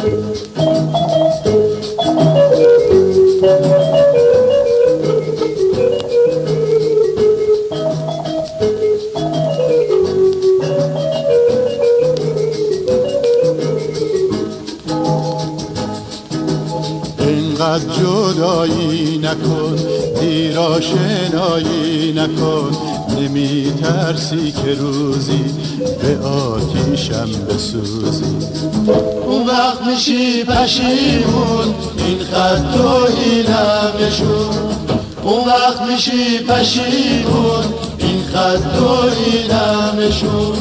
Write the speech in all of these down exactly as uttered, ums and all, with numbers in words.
اینقدر جدایی نکن، دیر آشنایی نکن، نمی ترسی که روزی به آتیشم بسوزی. اون وقت میشی پشیمون این خط و اینم نشون. اون وقت میشی پشیمون این خط و اینم نشون.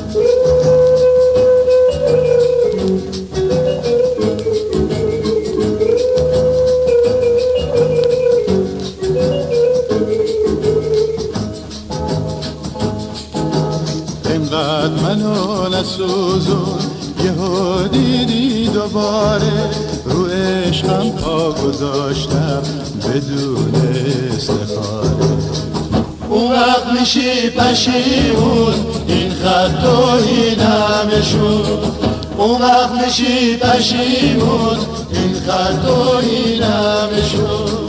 اینقدر منو نسوزون، یهو دیدی دوباره رو عشقم پا گذاشتم بدون استخاره. اون وقت میشی پشیمون این خط و اینم نشون. اون وقت میشی پشیمون این خط و اینم نشون.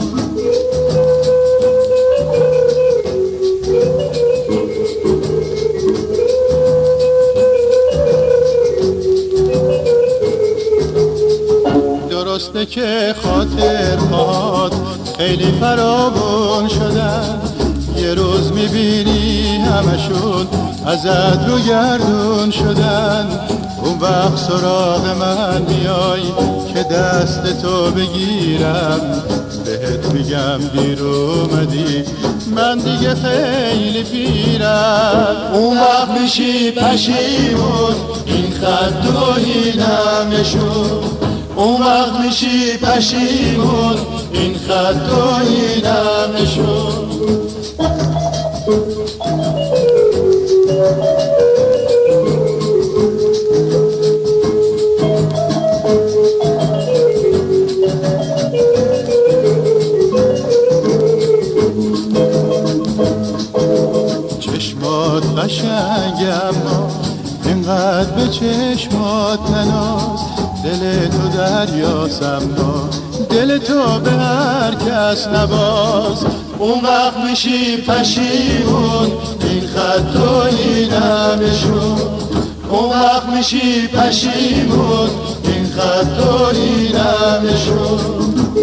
درسته که خاطرهات خیلی فراوون شدن، یه روز میبینی همشون ازت رو گردون شدن. اون وقت سراغ من میای که دست تو بگیرم، بهت میگم دیر اومدی من دیگه خیلی پیرم. اون وقت میشی پشیمون این خط و اینم نشون. اون وقت میشی پشیمون این خط و اینم نشون. چشمات قشنگ اما اینقدر به چشمات نناز، دل تو دریاست اما دل تو به هر کس نباز. اون وقت میشی پشیمون این خط و اینم نشون. اون وقت میشی پشیمون این خط و اینم نشون.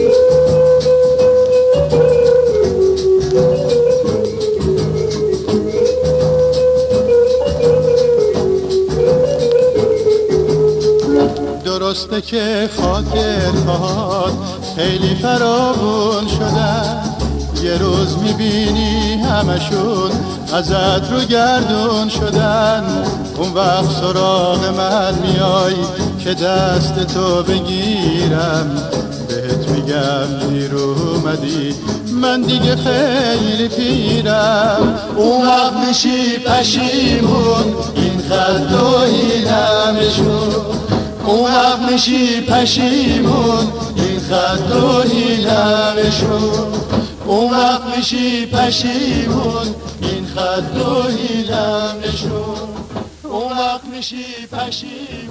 درسته که خاطرهات خیلی فراوون شدن، یه روز میبینی همشون ازت رو گردون شدن. اون وقت سراغ من میای که دست تو بگیرم، بهت میگم دیر اومدی من دیگه خیلی پیرم. اون وقت میشی پشیمون این خط و اینم نشون. اون وقت میشی پشیمون این خط و اینم نشون. اون وقت میشی پشیمون این خط و اینم نشون. اون وقت میشی پشیمون